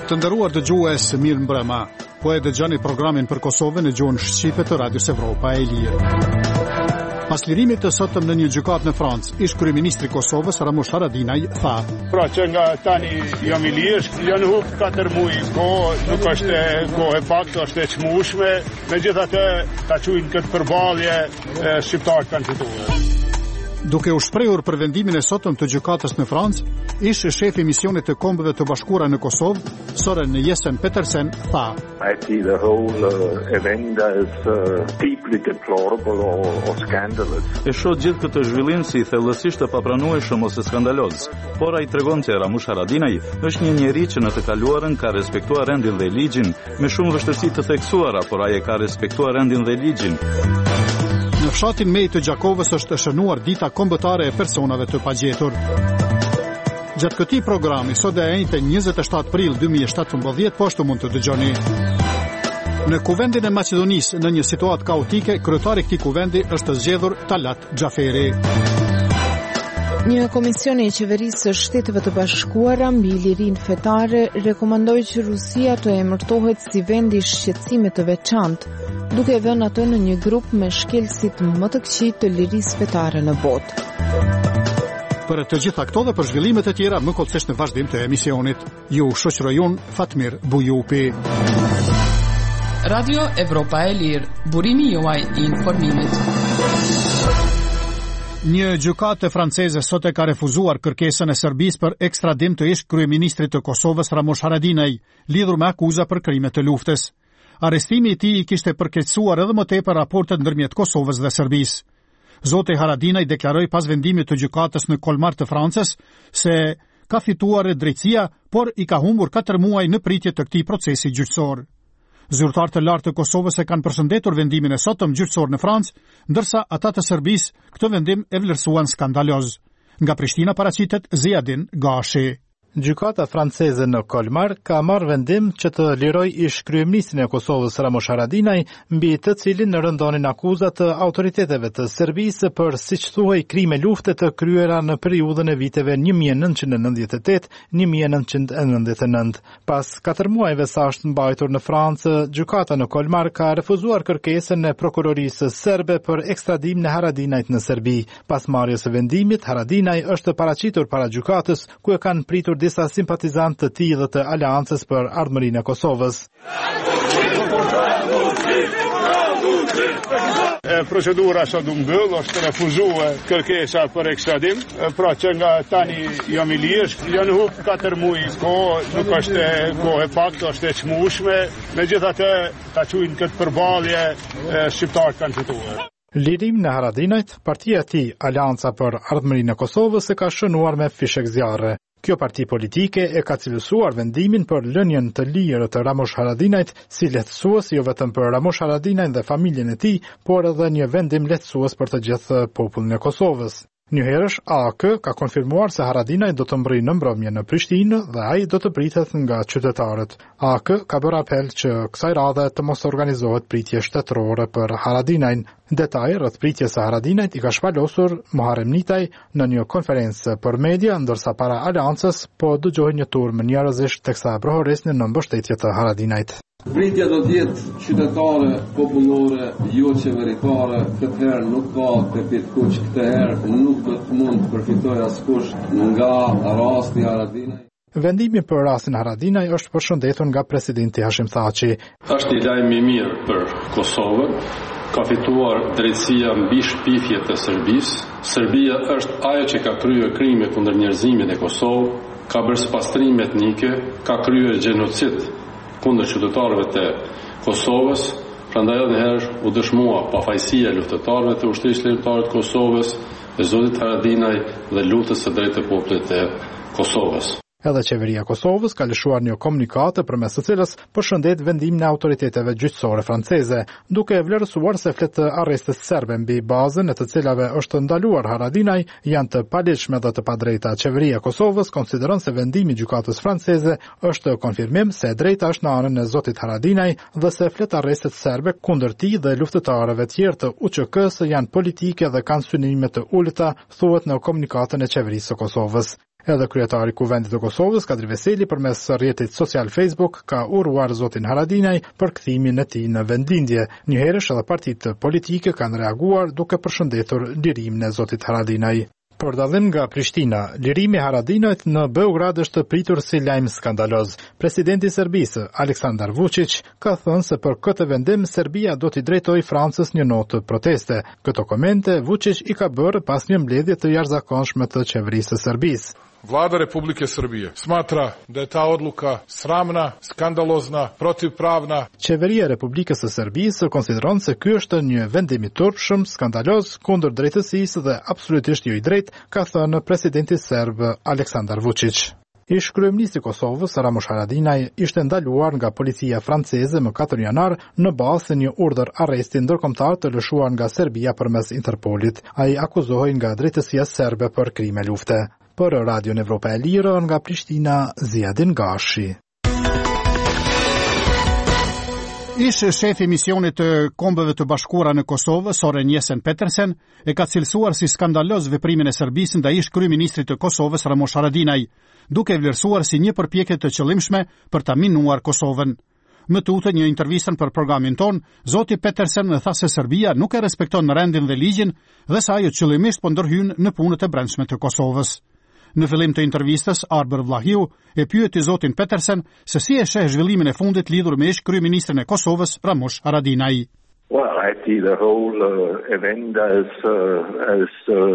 Të nderuar dëgjues, mirë mbrëma. Po e dëgjoni programin për Kosovën në gjuhën shqipe të Radios Evropa e Lirë. Pas lirimit të sotëm në një gjykatë në Francë, ish kryeministri i Kosovës Ramush Haradinaj tha: Pra që nga tani jam i lirë, janë hub 4 muaj, nuk është kohë e pak, është e çmueshme, megjithatë ta quajnë këtë përballje shqiptarët kanë fituar. Duke u shprehur për vendimin e sotëm të gjykatës në Francë, ish shefi i misionit të Kombeve të Bashkuara në Kosovë, Søren Jessen Petersen, tha: I see the whole event as deeply deplorable or scandalous. E shoh gjithë këtë zhvillim si thellësisht të papranueshëm ose skandaloz. Por ai tregon se Ramush Haradinaj është një njeri që në të kaluarën ka respektuar rendin dhe ligjin, me shumë vështirësi të theksuara, por ai e ka respektuar rendin dhe ligjin. Në fshatin Mej të Gjakovës është shënuar dita kombëtare e personave të pagjetur. Gjatë këtij programi, sot e njëjtë 27 prill 2017, po ashtu mund të dëgjoni. Në kuvendin e Maqedonisë, në një situatë kaotike, kryetari i këtij kuvendi është zgjedhur Talat Xhaferi. Një komision i qeverisë së Shteteve të Bashkuara mbi lirinë fetare rekomandoi që Rusia të emërtohet si vend i shqetësimit të veçantë, duke vënë atë në një grup me shkelësit më të këqij të lirisë fetare në botë. Për të gjitha këto dhe për zhvillimet e tjera, më kollësisht në vazhdim të emisionit. Ju shoqëroj unë Fatmir Bujupi. Radio Evropa e Lirë, burimi juaj i informimit. Një gjykatë franceze sot e ka refuzuar kërkesën e Serbisë për ekstradim të ish kryeministrit të Kosovës Ramush Haradinaj, lidhur me akuza për krime të luftës. Arrestimi i tij i kishte përkeqësuar edhe më tepër raportet ndërmjet Kosovës dhe Serbisë. Zoti Haradinaj deklaroi pas vendimit të gjykatës në Kolmar të Francës se ka fituar drejtësia, por i ka humbur 4 muaj në pritje të këtij procesi gjyqësor. Zyrtarë të lartë të Kosovës e kanë përshëndetur vendimin e sotëm gjyqësor në Francë, ndërsa ata të Serbisë këtë vendim e vlerësuan skandaloz. Nga Prishtina paraqitet Ziadin Gashi. Gjykata franceze në Kolmar ka marrë vendim që të liroj ish kryeministrin e Kosovës Ramush Haradinaj, mbi të cilin rëndonin akuzat të autoriteteve të Serbisë për, siç thuhej, krime lufte të kryera në periudhën e viteve 1998-1999. Pas 4 muajve sa është mbajtur në Francë, gjykata në Kolmar ka refuzuar kërkesën e prokurorisë serbe për ekstradim në Haradinajt në Serbi. Pas marrjes së vendimit, Haradinaj është paraqitur para gjykatës, ku e kanë pritur disa simpatizantë të tij dhe të Aleancës për Ardhmërinë e Kosovës. Procedura sot u mbyll, është refuzuar kërkesa për ekstradim, pra që nga tani jam i lirë, janë hub 4 muaj, nuk është kohë e pak, është e çmueshme, megjithatë ta quajnë këtë përballje shqiptarët kanë fituar. Lirim në Haradinajt, partia e tij Aleanca për Ardhmërinë e Kosovës e ka shënuar me fishek zjarre. Kjo parti politike e ka cilësuar vendimin për lënien të lirë të Ramush Haradinajt si lehtësues jo vetëm për Ramush Haradinajt dhe familjen e tij, por edhe një vendim lehtësues për të gjithë popullin e Kosovës. Njëherësh, AK ka konfirmuar se Haradinaj do të mbrojë në mbrëmje në Prishtinë dhe ai do të pritet nga qytetarët. AK ka bërë apel që kësaj radhe të mos organizohet pritje shtetërore për Haradinajn. Detaj rreth pritjes së Haradinajt i ka shpalosur Muharrem Nitaj në një konferencë për media, ndërsa para Aleancës po dëgjohej një turm njerëzish teksa brohoresnin në mbështetje të Haradinajt. Pritja do të jetë qytetare, popullore, jo qeveritare, këtë herë nuk ka pepit kuq, këtë herë nuk do të mund të përfitoj askush nga rasti Haradinaj. Vendimi për rastin Haradinaj është përshëndetur nga presidenti Hashim Thaçi. Është një lajm i mirë për Kosovën. Ka fituar drejtësia mbi shpifjet e Serbisë. Serbia është ajo që ka kryer krime kundër njerëzimit në Kosovë, ka bërë pastrime etnike, ka kryer gjenocid kundër qytetarëve të Kosovës, prandaj edhe herë u dëshmua pafajësia e luftëtarëve të ushtrisë ligjore të Kosovës, e zotit Haradinaj dhe luftës së drejtë të popullit të Kosovës. Edhe qeveria e Kosovës ka lëshuar një komunikate përmes së cilës përshëndet vendimin e autoriteteve gjyqësore franceze, duke vlerësuar se flet të arrestet serbe mbi bazën e të cilave është ndaluar Haradinaj janë të paligjshme dhe të padrejta. Qeveria e Kosovës konsideron se vendimi i gjykatës franceze është konfirmim se e drejta është në anën e zotit Haradinaj dhe se flet arrestet serbe kundër tij dhe luftëtarëve tjerë të UÇK-s janë politike dhe kanë synime të ulëta, thuhet në komunikatën e qeverisë së Kosovës. Edhe kryetari i Kuvendit të Kosovës, Kadri Veseli, përmes rrjetit social Facebook, ka uruar zotin Haradinaj për kthimin e tij në vendlindje. Njëherësh edhe partitë politike kanë reaguar duke përshëndetur lirimin e zotit Haradinaj. Për dallim nga Prishtina, lirimi i Haradinajt në Beograd është pritur si lajm skandaloz. Presidenti i Serbisë, Aleksandar Vučić, ka thënë se për këtë vendim Serbia do t'i drejtojë Francës një notë proteste. Këto komente Vučić i ka bërë pas një mbledhje të jashtëzakonshme të qeverisë së Serbisë. Vlada Republike Srbije smatra da je ta odluka sramna, skandalozna, protivpravna. Qeveria e Republikës së Serbisë konsideron se ky është një vendim i turpshëm, skandaloz, kundër drejtësisë dhe absolutisht jo i drejtë, ka thënë presidenti serb Aleksandar Vučić. Ish kryeministri i Kosovës, Ramush Haradinaj, ishte ndaluar nga policia franceze më 4 janar në bazë të një urdhër arresti ndërkombëtar të lëshuar nga Serbia përmes Interpolit. Ai akuzohej nga drejtësia serbe për krime lufte. Për Radion Evropa e Lirë nga Prishtina, Ziadin Gashi. Ish shefi i misionit të Kombeve të Bashkuara në Kosovë, Soren Jesen Petersen, e ka cilësuar si skandaloz veprimin e Serbisë ndaj ish kryeministrit të Kosovës Ramush Haradinaj, duke vlerësuar si një përpjekje të qëllimshme për ta minuar Kosovën. Më tutje një intervistën për programin ton, zoti Petersen tha se Serbia nuk e respekton rendin dhe ligjin dhe se ajo qëllimisht po ndërhyn në punët e brendshme të Kosovës. Në fillim të intervistës, Arber Vlahiu e pyeti zotin Petersen se si e sheh zhvillimin e fundit lidhur me ish kryeministrin e Kosovës, Ramush Haradinaj. Well, I see the whole event as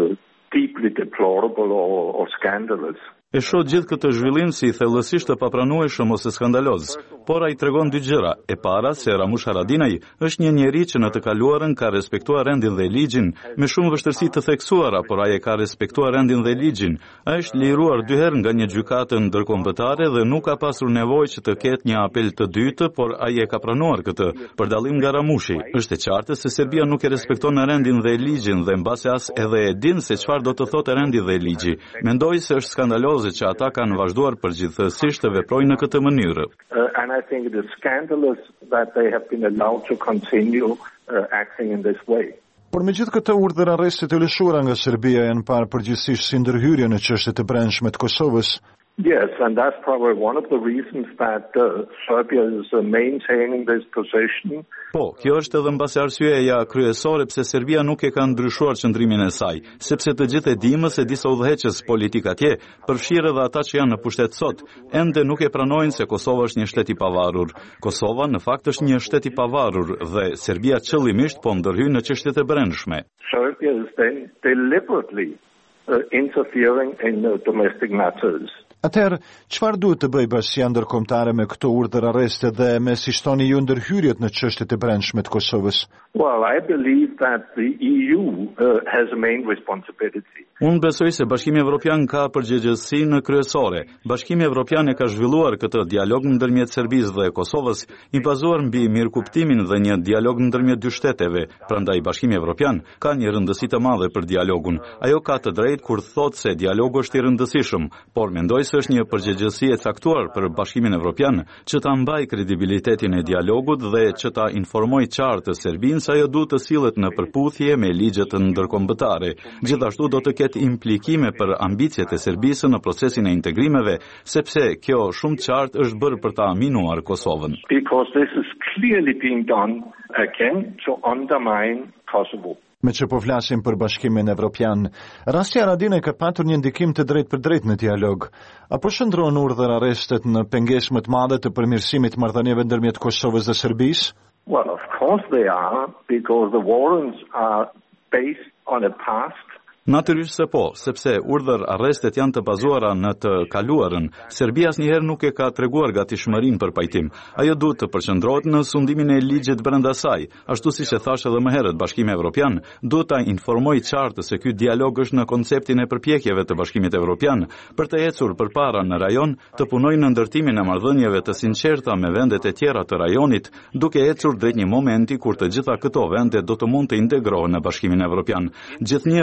deeply deplorable or scandalous. E shoh gjithë këtë zhvillim si thellësisht të papranueshëm ose skandaloz, por ai tregon dy gjëra. E para se Ramush Haradinaj është një njeri që në të kaluarën ka respektuar rendin dhe ligjin me shumë vështirësi të theksuara, por ai e ka respektuar rendin dhe ligjin. Ai është liruar 2 herë nga një gjykatë ndërkombëtare dhe nuk ka pasur nevojë që të ketë një apel të dytë, por ai e ka pranuar këtë. Për dallim nga Ramushi, është e qartë se Serbia nuk e respekton rendin dhe ligjin dhe mbase as edhe e din se çfarë do të thotë rendi dhe ligji. Mendoj se është skandaloz që ata kanë vazhduar përgjithsisht të veprojnë në këtë mënyrë. And I think it is scandalous that they have been allowed to continue acting in this way. Por me gjithë këtë urdhër arresti të lëshuara nga Serbia janë parë përgjithsisht si ndërhyrje në çështjet e brendshme të Kosovës. Yes, and that's probably one of the reasons that Serbia is maintaining this position. Po, kjo është edhe mbasi arsyeja kryesore pse Serbia nuk e ka ndryshuar qëndrimin e saj, sepse të gjithë e dimë se disa udhëheqës politik atje, përfshirë edhe ata që janë në pushtet sot, ende nuk e pranojnë se Kosova është një shtet i pavarur. Kosova në fakt është një shtet i pavarur dhe Serbia qëllimisht po ndërhyn në çështjet e brendshme. Serbia is then deliberately interfering in domestic matters. Atëherë, çfarë duhet të bëjë Bashkia Ndërkombëtare me këto urdhër arreste dhe me si shtoni ju ndërhyrjet në çështjet e brendshme të Kosovës? Well, I believe that the EU has a main responsibility. Unë besoj se Bashkimi Evropian ka përgjegjësinë kryesore. Bashkimi Evropian e ka zhvilluar këtë dialog ndërmjet Serbisë dhe Kosovës, i bazuar mbi mirëkuptimin dhe një dialog ndërmjet dy shteteve. Prandaj Bashkimi Evropian ka një rëndësi të madhe për dialogun. Ajo ka të drejtë kur thotë se dialogu është i rëndësishëm, por mendoj se është një përgjegjësi e caktuar për Bashkimin Evropian që ta mbajë kredibilitetin e dialogut dhe që ta informojë qartë Serbinë se ajo duhet të sillet në përputhje me ligjet ndërkombëtare. Gjithashtu do të ketë implikime për ambicjet e Serbisë në procesin e integrimeve, sepse kjo shumë qartë është bërë për ta minuar Kosovën. Because this is clearly being done again to undermine Kosovo. Me që po flasim për Bashkimin Evropian, rasti Haradinaj ka patur një ndikim të drejt për drejt në dialog. Apo shndron urdhër arrestet në pengesë më të madhe të përmirësimit të marrëdhënieve ndërmjet Kosovës dhe Serbisë? Well, of course they are, because the warrants are based on a past. Natyrisht se po, sepse urdhër arrestet janë të bazuara në të kaluarën. Serbia asnjëherë nuk e ka treguar gatishmërinë për pajtim. Ajo duhet të përqendrohet në sundimin e ligjit brenda saj. Ashtu siç e thash edhe më herët, Bashkimi Evropian duhet ta informojë qartë se ky dialog është në konceptin e përpjekjeve të Bashkimit Evropian për të ecur përpara në rajon, të punojë në ndërtimin e marrëdhënieve të sinqerta me vendet e tjera të rajonit, duke ecur drejt një momenti kur të gjitha këto vende do të mund të integrohen në Bashkimin Evropian. Gjithnjë përderisa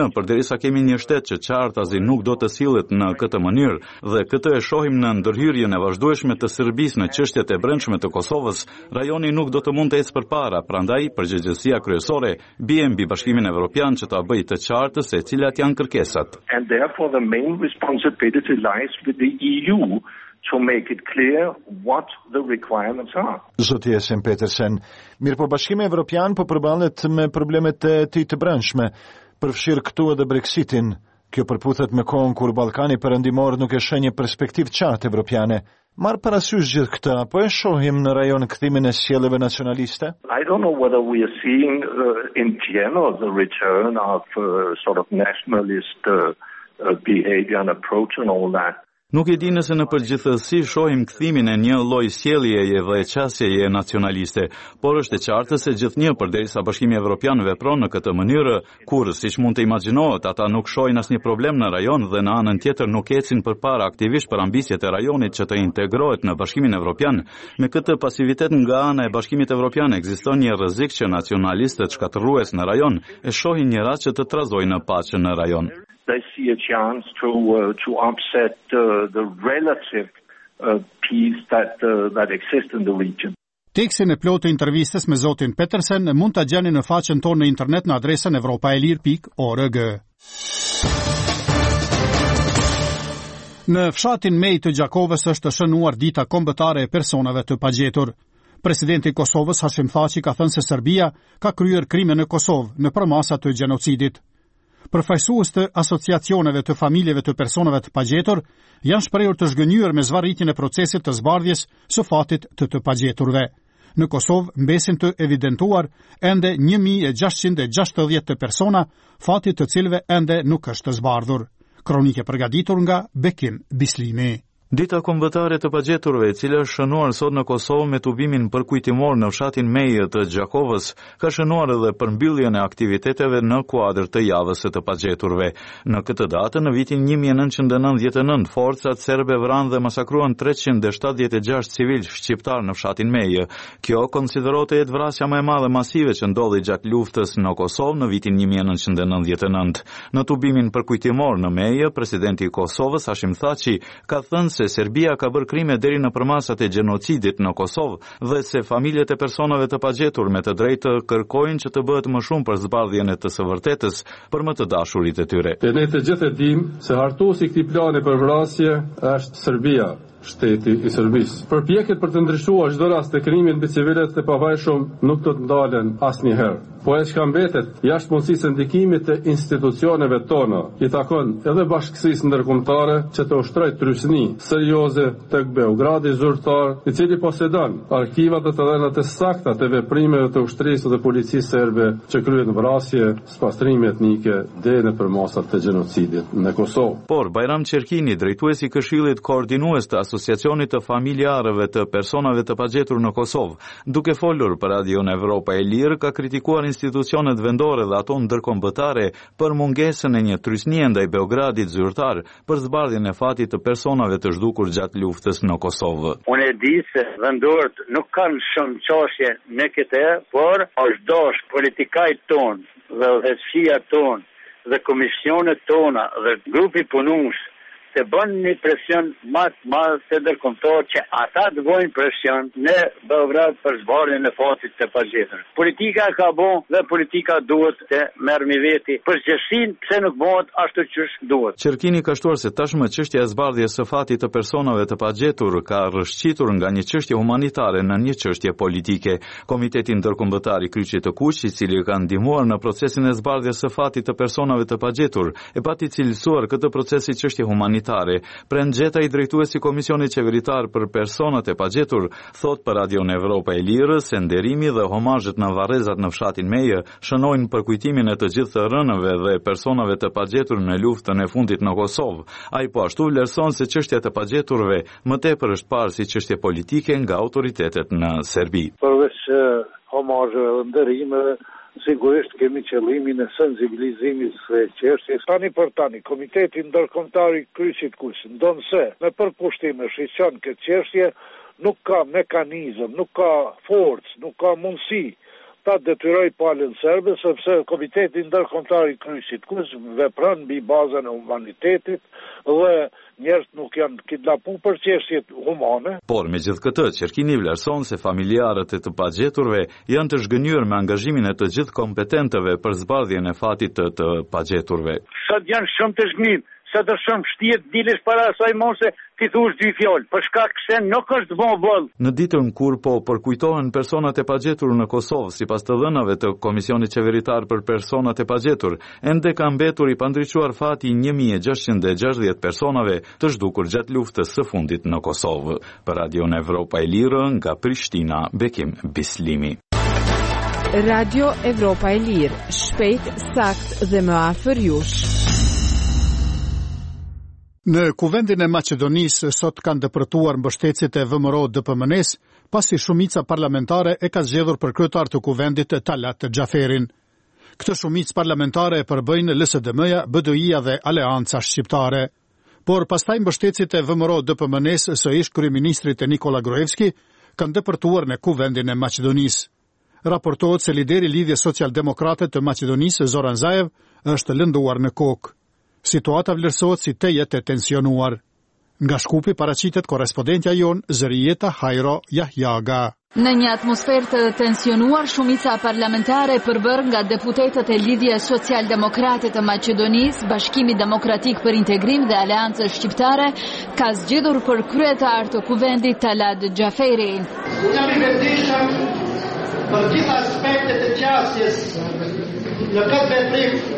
derisa kemi një shtet që qartazi nuk do të sillet në këtë mënyrë dhe këtë e shohim në ndërhyrjen e vazhdueshme të Serbisë në çështjet e brendshme të Kosovës, rajoni nuk do të mund të ecë përpara, prandaj përgjegjësia kryesore bie mbi Bashkimin Evropian që ta bëjë të qartë se cilat janë kërkesat. And therefore the main responsibility lies with the EU to make it clear what the requirements are. Zoti Esen Petersen, mirëpo Bashkimi Evropian po përballet me problemet e tij të brendshme, përfshirë këtu edhe Brexitin. Kjo përputhet me kohën kur Ballkani Perëndimor nuk e sheh një perspektivë qartë evropiane. Marr parasysh gjithë këtë, apo e shohim në rajon kthimin e sjelljeve nacionaliste? I don't know whether we are seeing in general the return of sort of nationalist behavior and approach and all that. Nuk e di nëse në përgjithësi shohim kthimin e një lloji sjelljeje dhe qasjeje nacionaliste, por është e qartë se gjithnjë përderisa Bashkimi Evropian vepron në këtë mënyrë, kur, siç mund të imagjinohet, ata nuk shohin asnjë problem në rajon dhe në anën tjetër nuk ecin përpara aktivisht për ambicjet e rajonit që të integrohet në Bashkimin Evropian. Me këtë pasivitet nga ana e Bashkimit Evropian ekziston një rrezik që nacionalistët shkatërrues në rajon e shohin një rast që të trazojnë paqen në rajon. They see a chance to upset the relative peace that exists in the region. Tekstin e plotë të intervistës me zotin Petersen mund ta gjeni në faqen tonë në internet në adresën europaelir.org. Në fshatin Mej të Gjakovës është shënuar dita kombëtare e personave të pagjetur. Presidenti i Kosovës Hashim Thaçi ka thënë se Serbia ka kryer krime në Kosovë në përmasa të gjenocidit. Përfaqësues të asociacioneve të familjeve të personave të pagjetur janë shprehur të zgënjur me zvarritjen e procesit të zbardhjes së fatit të pagjeturve. Në Kosovë mbesin të evidentuar ende 1660 të persona, fati të cilëve ende nuk është zbardhur. Kronike përgatitur nga Bekim Bislimi. Dita kombëtare të pagjeturve, e cila është shënuar sot në Kosovë me tubimin përkujtimor në fshatin Mej të Gjakovës, ka shënuar edhe përmbylljen e aktiviteteve në kuadër të javës së të pagjeturve. Në këtë datë, në vitin 1999, forcat serbe vranë dhe masakruan 376 civil shqiptar në fshatin Mej. Kjo konsiderohet të jetë vrasja më e madhe masive që ndodhi gjatë luftës në Kosovë në vitin 1999. Në tubimin përkujtimor në Mej, presidenti i Kosovës Hashim Thaçi ka thënë se Serbia ka bërë krime deri në përmasat e gjenocidit në Kosovë dhe se familjet e personave të pagjetur me të drejtë kërkojnë që të bëhet më shumë për zbardhjen e të së vërtetës për më të dashurit e tyre. Ne të gjithë e dimë se hartuesi i këtij plani për vrasje është Serbia, shteti i Serbisë. Përpjekjet për të ndryshuar çdo rast të krimit mbi civilët e pavajshëm nuk do të ndalen asnjëherë. Po e çka mbetet jashtë mundësisë ndikimit të institucioneve tona, i takon edhe bashkësisë ndërkombëtare që të ushtrojë trysni serioze tek Beogradi zyrtar, i cili posedon arkivat dhe të dhënat e sakta të veprimeve të ushtrisë dhe policisë serbe që kryen vrasje, spastrime etnike deri në përmasat të gjenocidit në Kosovë. Por Bajram Çerkini, drejtuesi i Këshillit Koordinues të Asociacionit të Familjarëve të Personave të Pagjetur në Kosovë, duke folur për Radion Evropa e Lirë, ka kritikuar institucionet vendore dhe ato ndërkombëtare për mungesën e një trysnie ndaj Beogradit zyrtar për zbardhjen e fatit të personave të zhdukur gjatë luftës në Kosovë. Unë e di se vendorët nuk kanë shumë çështje në këtë, por është dosh politikajt tonë dhe udhëheqësia tonë dhe komisionet tona dhe grupi punues të bën një presion më të madh se ndërkombëtar që ata të bëjnë presion në Beograd për zbardhjen e fatit të pagjetur. Politika ka bon dhe politika duhet të merr me veti përgjegjësinë pse nuk bëhet ashtu siç duhet. Çerkini ka shtuar se tashmë çështja e zbardhjes së fatit të personave të pagjetur ka rrëshqitur nga një çështje humanitare në një çështje politike. Komiteti ndërkombëtar i Kryqit të Kuq, i cili ka ndihmuar në procesin e zbardhjes së fatit të personave të pagjetur, e pati cilësuar këtë proces si çështje humanitare. Prengeta i drejtuesi Komisionit Qeveritar për Personat e Pagjetur thot për Radion Evropa e Lirë se nderimi dhe homazhet në varrezat në fshatin Mejë shënojnë përkujtimin e të gjithë të rënëve dhe personave të pagjetur në luftën e fundit në Kosovë. Ai po ashtu vlerëson se çështja e pagjeturve më tepër është parë si çështje politike nga autoritetet në Serbi. Përveç homazheve dhe nderimeve, sigurisht kemi qëllimin e sensibilizimit së çështjes. Tani për tani, Komiteti Ndërkombëtar i Kryqit të Kuq ndonë se me përkushtime shqetëson këtë çështje, nuk ka mekanizëm, nuk ka forcë, nuk ka mundësi ta detyroj palën serbe, sepse Komiteti Ndërkombëtar i Kryqëzit kush vepron mbi bazën e humanitetit dhe njerëzit nuk janë kidnapuar për çështje humane. Por megjithatë, Qerkini vlerëson se familjarët e të pagjeturve janë të zhgënjur me angazhimin e të gjithë kompetentëve për zbardhjen e fatit të pagjeturve. Sot janë shumë të zhgënjur. Sa të shumë shtijet dilesh para asaj mose ti thush dy fjalë, për shkak se nuk është boll. Në ditën kur përkujtohen personat e pagjetur në Kosovë, sipas të dhënave të Komisionit Qeveritar për Personat e Pagjetur, ende ka mbetur i pandriçuar fati 1660 personave të zhdukur gjatë luftës së fundit në Kosovë. Për Radio Evropa e Lirë nga Prishtina, Bekim Bislimi. Radio Evropa e Lirë, shpejt, sakt dhe më afër jush. Në kuvendin e Maqedonisë sot kanë dëpërtuar mbështetësit e VMRO-DPMN-s, pasi shumica parlamentare e ka zgjedhur për kryetar të kuvendit Talat Xhaferin. Këtë shumicë parlamentare e përbëjnë LSDM-ja, BDI-ja dhe Aleanca Shqiptare. Por pastaj mbështetësit e VMRO-DPMN-s së ish kryeministrit Nikola Gruevski kanë dëpërtuar në kuvendin e Maqedonisë. Raportohet se lideri Lidhjes Socialdemokrate të Maqedonisë Zoran Zaev është lënduar në kokë. Situata vlerësohet si të jetë e tensionuar. Nga Shkupi paraqitet korrespondentja jon Zërijeta Hajro Jahjaga. Në një atmosferë të tensionuar, shumica parlamentare përbër nga deputetët e Lidhjes Socialdemokrate të Maqedonisë, Bashkimi Demokratik për Integrim dhe Aleancës Shqiptare ka zgjedhur për kryetar të kuvendit Talat Xhaferi. Unë jam i vetëdijshëm për gjitha aspektet e qasjes në këtë veprim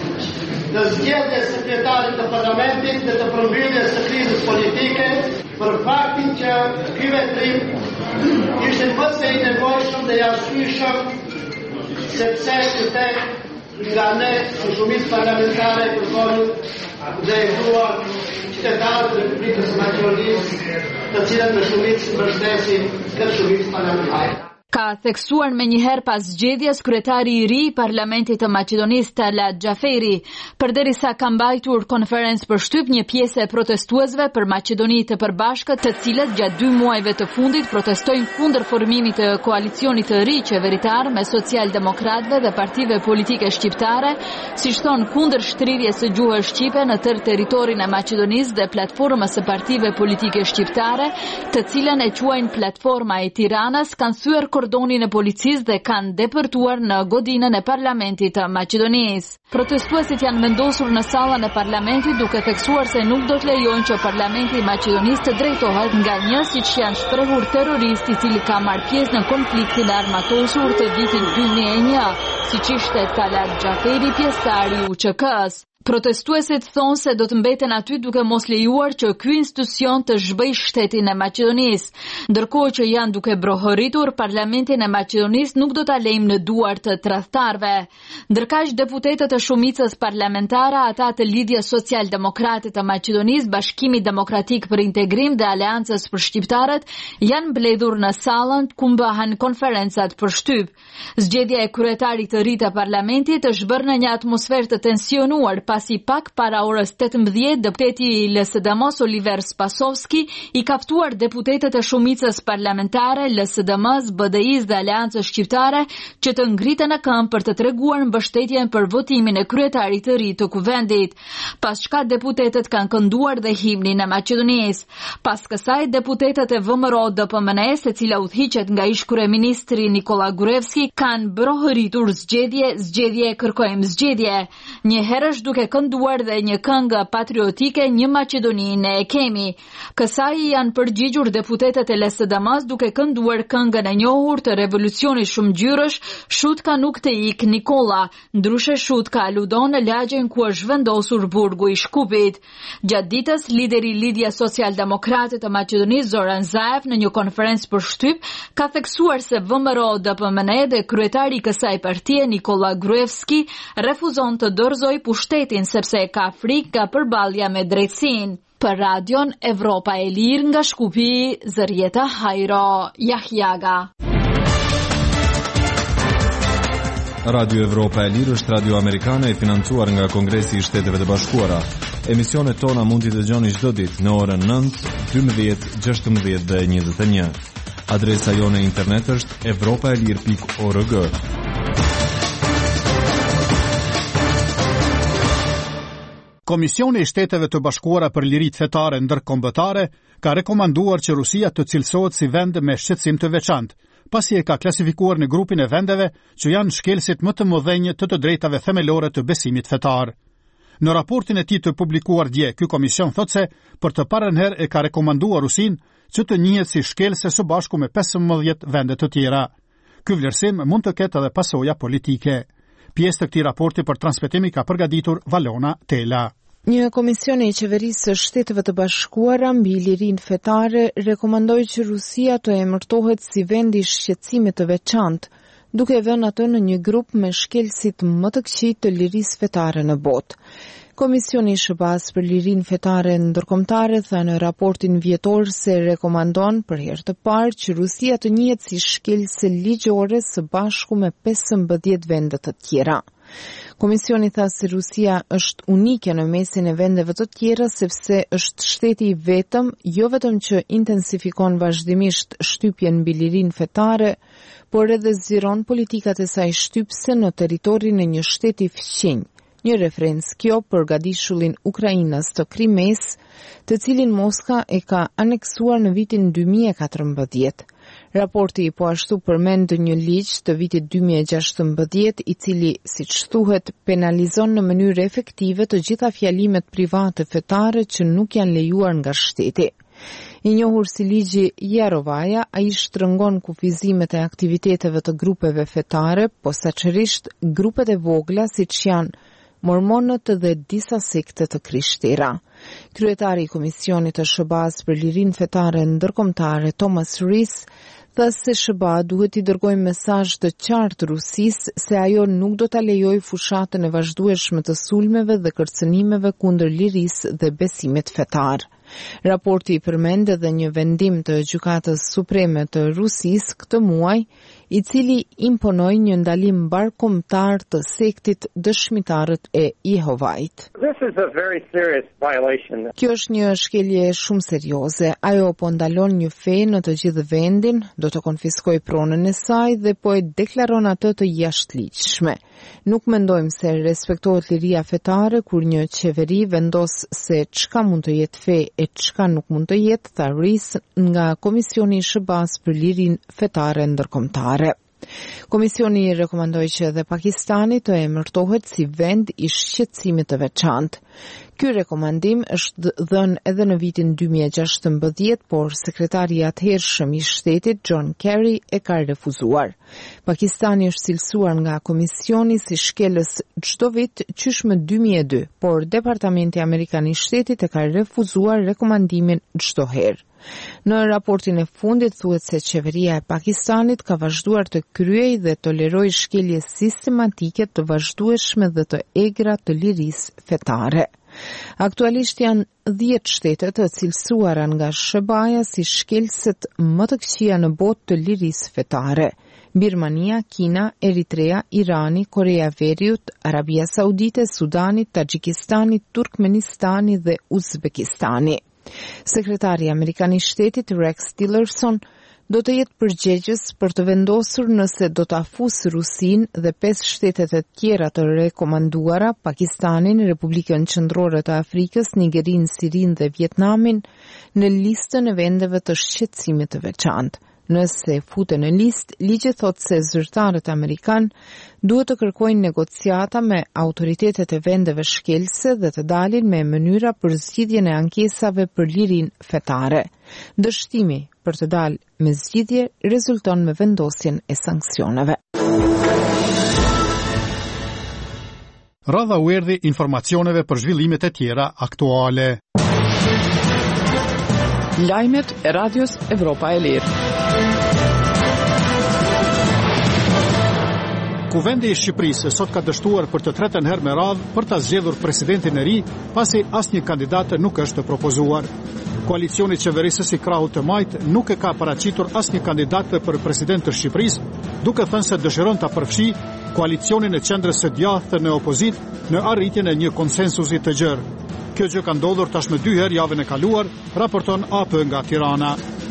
të zgjedhjes së sekretarit të parlamentit dhe të përmbylljes së krizës politike, për faktin që ky veprim ishte më se i nevojshëm dhe jashtëshëm, sepse nga ne shumicë parlamentare kërkonin dhe e gruan qytetarët e Republikës së Maqedonisë, të cilët me shumicë mbështesin këtë shumicë parlamentare. Ka theksuar me njëherë pas zgjedhjes kryetari i ri i Parlamentit të Maqedonisë Talat Xhaferi, përderisa ka mbajtur konferencë për shtyp një pjesë e protestuesve për Maqedoni të përbashkët, të cilët gjatë 2 muajve të fundit protestojnë kundër formimit të koalicionit të ri qeveritar me socialdemokratëve dhe partive politike shqiptare, siç thon kundër shtrirjes së gjuhës shqipe në tërë territorin e Maqedonisë dhe platformës së partive politike shqiptare, të cilën e quajnë Platforma e Tiranës, kanë thyer kordonin e policisë dhe kanë depërtuar në godinën e Parlamentit të Maqedonisë. Protestuesit janë vendosur në sallën e Parlamentit duke theksuar se nuk do të lejojnë që Parlamenti i Maqedonisë të drejtohet nga një siç janë shprehur terrorist i cili ka marrë pjesë në konfliktin armatosur të vitit 2001, siç ishte Talat Xhaferi, pjesëtar i UÇK-s. Protestuesit thonë se do të mbeten aty duke mos lejuar që ky institucion të zhbëj shtetin e Maqedonisë. Ndërkohë që janë duke brohëritur Parlamentin e Maqedonisë, nuk do ta lejmë në duart të tradhtarëve. Ndërkaq deputetët e shumicës parlamentare, ata të Lidhjes Socialdemokrate të Maqedonisë, Bashkimi Demokratik për Integrim dhe Aleancës për Shqiptarët, janë mbledhur në sallën ku mbahen konferencat për shtyp. Zgjedhja e kryetarit të ri të parlamentit është bërë në një atmosferë të tensionuar, pasi pak para orës 18, deputeti i LSDM-s Oliver Spasovski i kaptuar deputetët e shumicës parlamentare, LSDM-s, BDI-s dhe Aleancës Shqiptare që të ngriten në këmbë për të treguar mbështetjen për votimin e kryetarit të ri të kuvendit. Pas çka deputetët kanë kënduar dhe himnin e Maqedonisë. Pas kësaj deputetët e VMRO-DPMN-s, e cila udhëhiqet nga ish kryeministri Nikola Gruevski, kanë brohëritur zgjedhje, kërkojmë zgjedhje. Një herësh duke kënduar dhe një këngë patriotike, një Maqedoni ne e kemi. Kësaj janë përgjigjur deputetët e LSDM-s duke kënduar këngën e njohur të revolucionit shumëgjyrësh, Shutka nuk të ik Nikola, ndryshe Shutka aludon në lagjen ku është vendosur burgu i Shkupit. Gjatë ditës, lideri i Lidhjes Socialdemokrate të Maqedonisë Zoran Zaev në një konferencë për shtyp ka theksuar se VMRO-DPMN dhe kryetari i kësaj partie Nikola Gruevski refuzon të dorëzoj pushtetin sepse ka frikë nga përballja me drejtësinë. Për Radion Evropa e Lirë nga Shkupi, Zërijeta Hajro Jahjaga. Radio Evropa e Lirë është radio amerikane e financuar nga Kongresi i Shteteve të Bashkuara. Emisionet tona mund t'i dëgjoni çdo ditë në orën 9, 12, 16 dhe 21. Adresa jone internet është evropaelir.org. Komisioni i Shteteve të Bashkuara për Liritë Fetare ndërkombëtare ka rekomanduar që Rusia të cilësohet si vend me shqetësim të veçantë, pasi e ka klasifikuar në grupin e vendeve që janë shkelësit më të mëdhenj të drejtave themelore të besimit fetar. Në raportin e tij të publikuar dje, ky komision thotë se për të parën herë e ka rekomanduar Rusinë që të njihet si shkelëse së bashku me 15 vende të tjera. Ky vlerësim mund të ketë edhe pasoja politike. Pjesë të këtij raporti për transmetimi ka përgatitur Valona Tela. Një komision i qeverisë së Shteteve të Bashkuara mbi lirinë fetare rekomandoi që Rusia të emërtohet si vend i shqetësimit të veçantë, duke vënë atë në një grup me shkelësit më të këqij të lirisë fetare në botë. Komisioni i SBA-s për lirinë fetare ndërkombëtare tha në raportin vjetor se rekomandon për herë të parë që Rusia të njihet si shkelëse ligjore së bashku me 15 vende të tjera. Komisioni tha se Rusia është unike në mesin e vendeve të tjera sepse është shteti i vetëm jo vetëm që intensifikon vazhdimisht shtypjen mbi lirinë fetare, por edhe zgjeron politikat e saj shtypse në territorin e një shteti fqinj. Një referencë kjo për gadishullin Ukrainas të Krimes, të cilin Moska e ka aneksuar në vitin 2014. Raporti po ashtu përmend një ligj të vitit 2016 i cili, siç thuhet, penalizon në mënyrë efektive të gjitha fjalimet private fetare që nuk janë lejuar nga shteti. I njohur si ligji Jarovaja, ai shtrëngon kufizimet e aktiviteteve të grupeve fetare, posaçërisht grupet e vogla siç janë mormonët dhe disa sekte të krishtera. Kryetari i Komisionit të SBA-s për lirinë fetare ndërkombëtare, Thomas Rees, tha se SBA duhet i dërgojë mesazh të qartë Rusisë se ajo nuk do ta lejojë fushatën e vazhdueshme të sulmeve dhe kërcënimeve kundër lirisë dhe besimit fetar. Raporti përmend edhe një vendim të Gjykatës Supreme të Rusisë këtë muaj, i cili imponoi një ndalim mbarkombëtar të sektit Dëshmitarët e Jehovait. Kjo është një shkelje shumë serioze. Ajo po ndalon një fe në të gjithë vendin, do të konfiskojë pronën e saj dhe po e deklaron atë të jashtëligjshme. Nuk mendojmë se respektohet liria fetare kur një qeveri vendos se çka mund të jetë fe e çka nuk mund të jetë, tha Rees nga Komisioni i SBA-s për lirinë fetare ndërkombëtare. Komisioni rekomandoi që edhe Pakistani të emërtohet si vend i shqetësimit të veçantë. Ky rekomandim është dhënë edhe në vitin 2016, por sekretari i atëhershëm i shtetit John Kerry e ka refuzuar. Pakistani është cilësuar nga komisioni si shkelës çdo vit qysh më 2002, por Departamenti Amerikan i Shtetit e ka refuzuar rekomandimin çdo herë. Në raportin e fundit thuhet se qeveria e Pakistanit ka vazhduar të kryejë dhe tolerojë shkelje sistematike të vazhdueshme dhe të egra të lirisë fetare. Aktualisht janë 10 shtete të cilësuara nga SBA-ja si shkelëset më të këqija në botë të lirisë fetare: Birmania, Kina, Eritrea, Irani, Korea Veriut, Arabia Saudite, Sudani, Tagjikistani, Turkmenistani dhe Uzbekistani. Sekretari Amerikan i Shtetit Rex Tillerson do të jetë përgjegjës për të vendosur nëse do të afusë Rusinë dhe 5 shtetet e tjera të rekomanduara, Pakistanin, Republikën Qendrore të Afrikës, Nigerinë, Sirinë dhe Vietnamin, në listën e vendeve të shqetësimit të veçantë. Nëse futen në listë, ligji thotë se zyrtarët amerikan duhet të kërkojnë negociata me autoritetet e vendeve shkelëse dhe të dalin me mënyra për zgjidhjen e ankesave për lirinë fetare. Dështimi për të dalë me zgjidhje rezulton me vendosjen e sanksioneve. Radha u erdhi informacioneve për zhvillimet e tjera aktuale. Lajmet e Radios Evropa e Lirë. Kuvendi i Shqipërisë sot ka dështuar për të tretën herë me radhë për ta zgjedhur presidentin e ri, pasi asnjë kandidat nuk është propozuar. Koalicioni qeverisës i krahut të majt nuk e ka paraqitur asnjë kandidat për president të Shqipërisë, duke thënë se dëshiron ta përfshijë koalicionin e qendrës së djathtë në opozitë në arritjen e një konsensusi të gjerë. Kjo gjë ka ndodhur tashmë 2 herë javën e kaluar, raporton AP nga Tirana.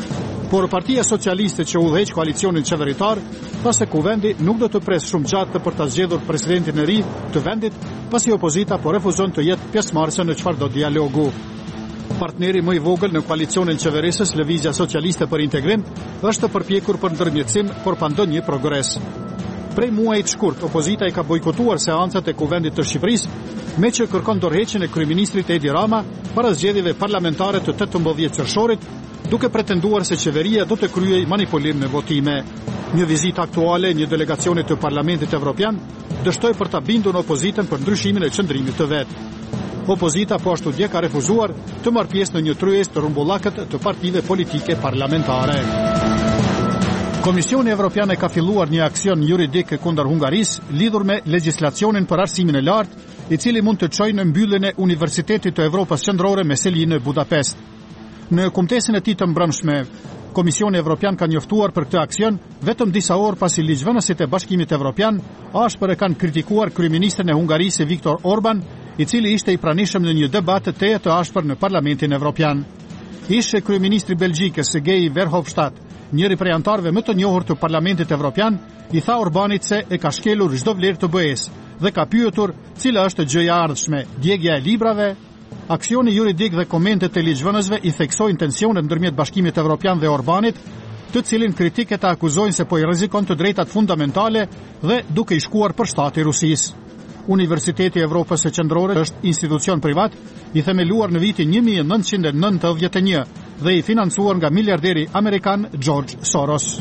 Por Partia Socialiste që udhëheq koalicionin qeveritar, tha se kuvendi nuk do të presë shumë gjatë për ta zgjedhur presidentin e ri të vendit, pasi opozita po refuzon të jetë pjesëmarrëse në çfarëdo dialogu. Partneri më i vogël në koalicionin qeverisës, Lëvizja Socialiste për Integrim, është përpjekur për ndërmjetësim, por pa ndonjë progres. Prej muajit shkurt, opozita i ka bojkotuar seancat e kuvendit të Shqipërisë, me që kërkon dorëheqjen e kryeministrit Edi Rama para zgjedhjeve parlamentare të 18 qershorit, duke pretenduar se qeveria do të kryej manipulim në votime. Një vizitë aktuale një delegacioni të Parlamentit Evropian dështoi për ta bindur opozitën për ndryshimin e qëndrimit të vet. Opozita po ashtu dje ka refuzuar të marrë pjesë në një tryezë të rumbullakët të partive politike parlamentare. Komisioni Evropian ka filluar një aksion juridik kundër Hungarisë lidhur me legjislacionin për arsimin e lartë, i cili mund të çojë në mbylljen e Universitetit të Evropës Qendrore me seli në Budapest. Në kumtesin e tij të mbrëmshme, Komisioni Evropian ka njoftuar për këtë aksion vetëm disa orë pasi ligjvënësit e Bashkimit Evropian ashpër e kanë kritikuar kryeministrin e Hungarisë Viktor Orban, i cili ishte i pranishëm në një debat të ashpër në Parlamentin Evropian. Ishte kryeministri Belgjikës Guy Verhofstadt, njëri prej anëtarëve më të njohur të Parlamentit Evropian, i tha Orbanit se e ka shkelur çdo vlerë të BE-s dhe ka pyetur cila është gjëja e ardhshme, djegja e librave. Aksioni juridik dhe komentet e ligjvënësve i theksojnë tensionet ndërmjet Bashkimit Evropian dhe Orbanit, të cilin kritikët e akuzojnë se po i rrezikon të drejtat fundamentale dhe duke i shkuar për shtati Rusisë. Universiteti i Evropës së Qendrore është institucion privat i themeluar në vitin 1991 dhe i financuar nga miliarderi amerikan George Soros.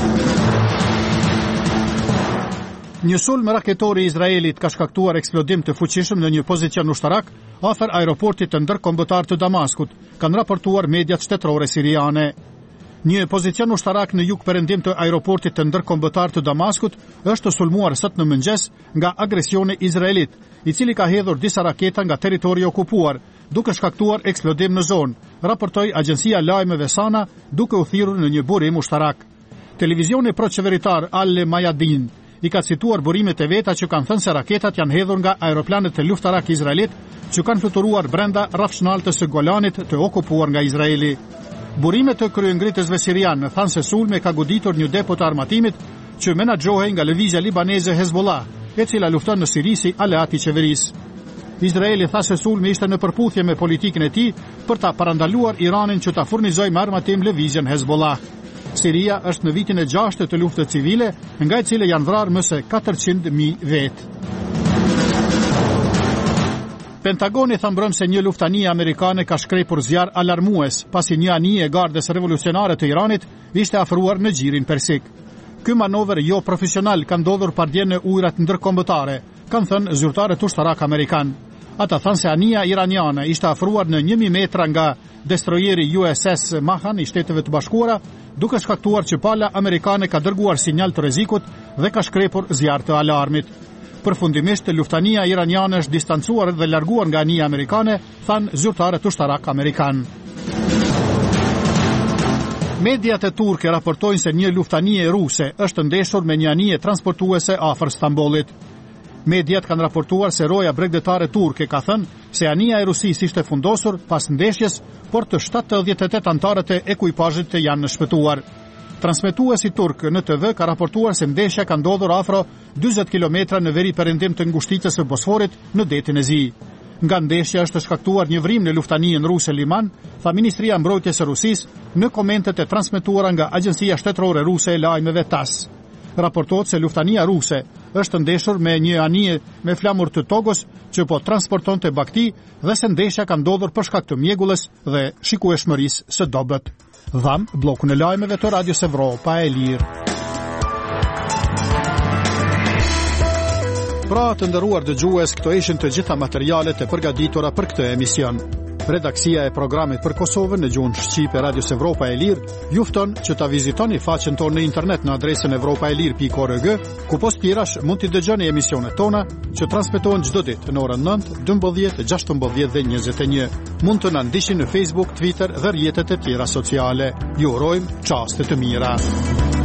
Një sulm raketor i Izraelit ka shkaktuar eksplodim të fuqishëm në një pozicion ushtarak afër aeroportit të ndërkombëtar të Damaskut, kanë raportuar mediat shtetërore siriane. Një pozicion ushtarak në jug-perëndim të aeroportit të ndërkombëtar të Damaskut është sulmuar sot në mëngjes nga agresioni izraelit, i cili ka hedhur disa raketa nga territori okupuar, duke shkaktuar eksplodim në zonë, raportoi agjencia lajmeve Sana, duke u thirrur në një burim ushtarak. Televizioni proqeveritar Al Mayadin i ka cituar burimet e veta që kanë thënë se raketat janë hedhur nga aeroplanet e luftarak izraelit që kanë fluturuar brenda rrafshnaltës së Golanit të okupuar nga Izraeli. Burimet të kryengritësve sirian thanë se sulmi ka goditur një depo të armatimit që menaxhohej nga lëvizja libaneze Hezbollah, e cila lufton në Siri si aleat i qeverisë. Izraeli tha se sulmi ishte në përputhje me politikën e tij për ta parandaluar Iranin që ta furnizojë me armatim lëvizjen Hezbollah. Siria është në vitin e 6 të luftës civile, nga e cile janë vrarë më se 400.000 vetë. Pentagoni tha mbrëm se një luftanie amerikane ka shkrepur zjarr alarmues pasi një anije e Gardës Revolucionare të Iranit ishte afruar në gjirin persik. Ky manovër jo profesional ka ndodhur pardje në ujërat ndërkombëtare, kanë thënë zyrtarët ushtarak amerikan. Ata thanë se anija iraniane ishte afruar në 1000 metra nga destrojeri USS Mahan i Shteteve të Bashkuara, duke shkaktuar që pala amerikane ka dërguar sinjal të rrezikut dhe ka shkrepur zjarr të alarmit. Përfundimisht, luftania iraniane është distancuar dhe larguar nga anija amerikane, thanë zyrtarët ushtarak amerikan. Mediat e turke raportojnë se një luftanie ruse është ndeshur me një anije transportuese afër Stambollit. Mediat kanë raportuar se roja bregdetare turke ka thënë se anija e Rusisë ishte fundosur pas ndeshjes, por të 78 antarët e ekuipazhit janë shpëtuar. Transmetuesi turk në TV ka raportuar se ndeshja ka ndodhur afro 40 km në veri perëndim të ngushticës së Bosforit në detin e Zi. Nga ndeshja është shkaktuar një vrim në luftanien ruse Liman, tha Ministria e Mbrojtjes së Rusisë në komentet e transmetuara nga Agjencia Shtetërore Ruse e Lajmeve TASS. Raportohet se luftania ruse është ndeshur me një anije me flamur të togos që po transportonte bakti dhe se ndeshja ka ndodhur për shkak të mjegullës dhe shikueshmërisë së dobët. Dham blokun e lajmeve të Radios Evropa e Lirë. Pra të nderuar dëgjues, këto ishin të gjitha materialet e përgatitura për këtë emision. Redaksia e programit për Kosovën në gjuhën shqipe Radios Evropa e Lirë ju fton që ta vizitoni faqen tonë në internet në adresën evropaelir.org, ku post tjerash mund t'i dëgjoni emisionet tona që transmetohen çdo ditë në orën 9, 12, 16 dhe 21. Mund të na ndiqni në Facebook, Twitter dhe rrjetet e tjera sociale. Ju urojmë çaste të mira.